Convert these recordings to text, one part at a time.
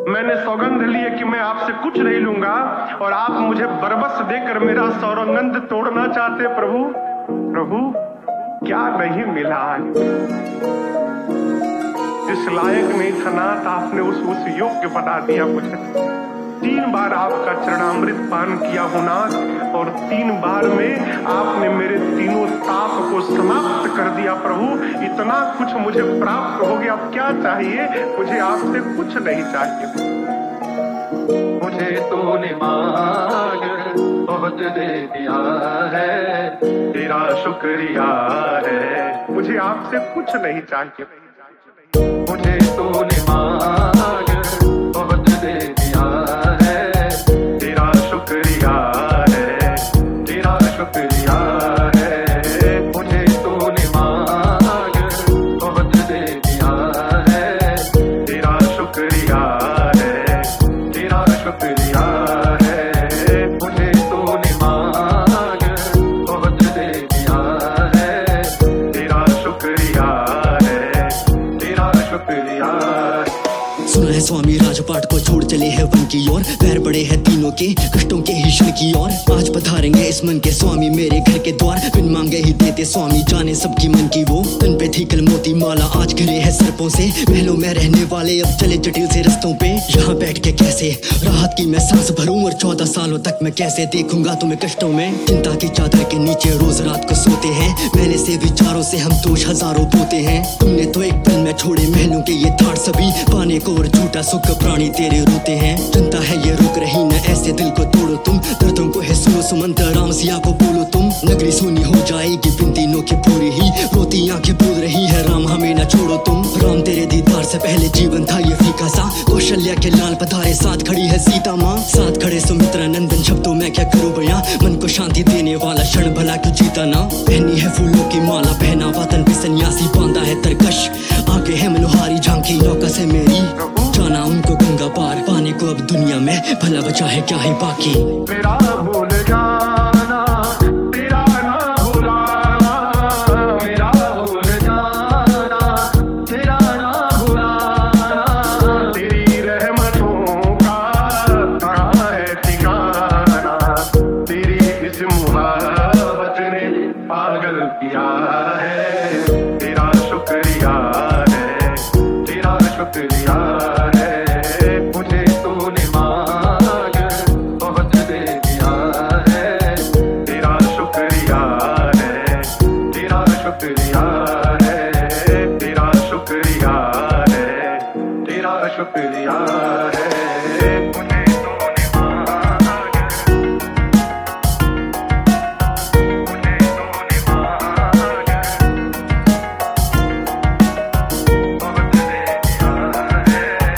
मैंने सौगंध ली है कि मैं आपसे कुछ नहीं लूंगा और आप मुझे बरबस देकर मेरा सौगंध तोड़ना चाहते। प्रभु प्रभु क्या नहीं मिला, जिस लायक नहीं था नाथ आपने उस योग्य बना दिया मुझे। 3 बार आपका चरणामृत पान किया हूं नाथ और 3 बार में आपने मेरे तीनों ताप को समाप्त कर दिया। प्रभु इतना कुछ मुझे प्राप्त हो गया, अब क्या चाहिए मुझे? आपसे कुछ नहीं चाहिए। मुझे तूने मांग बहुत दे दिया है, तेरा शुक्रिया है। मुझे आपसे कुछ नहीं चाहिए। मुझे तूने मांग बहुत दे दिया है, तेरा शुक्रिया है, तेरा शुक्रिया है। मुझे तूने मांग बहुत दे दिया है, तेरा शुक्रिया है, तेरा शुक्रिया है। मुझे तूने मांग बहुत दे दिया है, तेरा शुक्रिया है, तेरा शुक्रिया। सुना है स्वामी राजपाट को छोड़ चले हैं वन की ओर, पैर पड़े हैं तीनों के कष्टों के ही क्षण की ओर। आज पधारेंगे इस मन के स्वामी मेरे घर के द्वार, बिन मांगे ही देते स्वामी जाने सबकी मन की वो। तन पे थी कल मोती माला आज घिरे है सर्पों से, महलों में रहने वाले अब चले जटिल से रस्तों पे। यहाँ बैठ के कैसे राहत की मैं सांस भरूं और 14 सालों तक मैं कैसे देखूंगा तुम्हें कष्टों में। चिंता की चादर के नीचे रोज रात को सोते हैं, मैंने से विचारों से हम दोष हजारों बोते हैं। तुमने तो एक पल में छोड़े महलों के ये ठाट सभी, पाने को और झूठा सुख प्राणी तेरे रोते हैं। जनता है ये रुक रही न ऐसे दिल को तोड़ो तुम, दर्दों को है सुनो सुमंत राम सिया को बोलो तुम। नगरी सोनी हो जाएगी बिन तीनों की पूरी ही, रोती आंखें बोल रही है राम हमें न छोड़ो तुम। राम तेरे दीदार से पहले जीवन था ये फीका सा, कौशल्या के लाल पधारे साथ खड़ी है सीता माँ। साथ खड़े सुमित्रा नंदन शब्दों में क्या करूं बयां, मन को शांति देने वाला क्षण भला क्यों जीता ना। पहनी है फूलों की माला पहना वतन पे सन्यासी, बांधा है तरकश आगे है मनोहारी झांकी नौका से मेरी। जाना उनको गंगा पार, पाने को अब दुनिया में भला बचा है क्या है बाकी। मेरा भूल जाना, तेरा ना भुलाना, मेरा भूल जाना, तेरा ना भुलाना। तेरी रहमतों का कहाँ है ठिकाना, तेरी इस मुहब्बत ने पागल किया है। तेरा शुक्रिया है, तेरा शुक्रिया है। मुझे तूने मांग बहुत दे दिया है, तेरा शुक्रिया है, तेरा शुक्रिया है। तेरा शुक्रिया है, तेरा शुक्रिया है। मुझे तूने मांग, मुझे तूने मांग बहुत दे दिया है।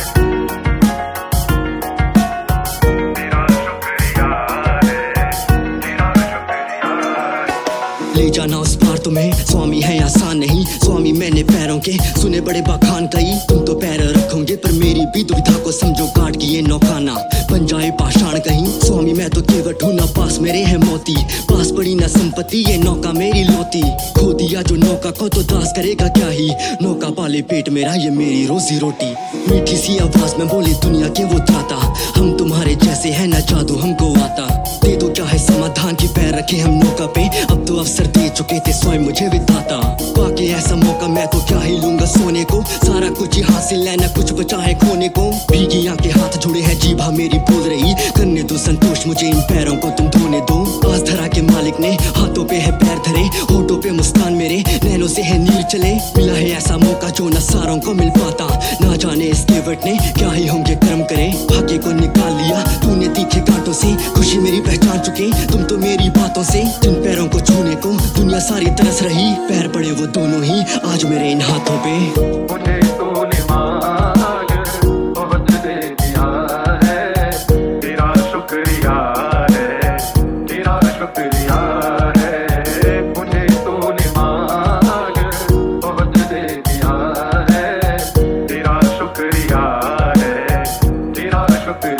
तेरा शुक्रिया है, तेरा शुक्रिया है। ले जाना उस पार तुम्हें स्वामी है आसान नहीं, स्वामी मैंने पैरों के सुने बड़े बखान कई। तुम तो पैर रखोगे पर मेरी भी दुविधा को समझो काट की ये नौकाना बन जाए पाषाण कहीं। स्वामी मैं तो केवट हूँ ना पास मेरे है मोती, पास पड़ी ना संपत्ति ये नौका मेरी लोती। खो दिया जो नौका को तो दास करेगा क्या ही, नौका पाले पेट मेरा ये मेरी रोजी रोटी। मीठी सी आवाज में बोले दुनिया के वो त्राता, हम तुम्हारे जैसे है ना जादू हमको आता। दे दो क्या है समाधान की पैर रखे हम नौका पे, अब तो अवसर दे चुके थे स्वयं मुझे विधाता। बाकी ऐसा मौका मैं तो क्या ही लूंगा सोने को, सारा कुछ ही हासिल है ना कुछ बचा है खोने को। भीगी आंखें हाथ जुड़े हैं जीभा मेरी बोल रही, करने दो संतोष मुझे इन पैरों को तुम धोने दो। आज धरा के मालिक ने हाथों पे है पैर धरे, होठों पे मुस्कान मेरे नैनों से है नीर चले। मिला है ऐसा मौका जो न सारों को मिल पाता, ना जाने इस केवट ने क्या ही होंगे कर्म करे। भाग्य को निकाल लिया तूने तीखे कांटों से, खुशी मेरी पहचान चुके तुम तो मेरी बातों से। जिन पैरों को छूने को दुनिया सारी तरस रही, पैर पड़े वो दोनों ही आज मेरे इन हाथों पे। मुझे तूने मांग बहुत दे दिया है, तेरा शुक्रिया है, तेरा शुक्रिया है। मुझे तूने मांग बहुत दे दिया है, तेरा शुक्रिया है, तेरा शुक्रिया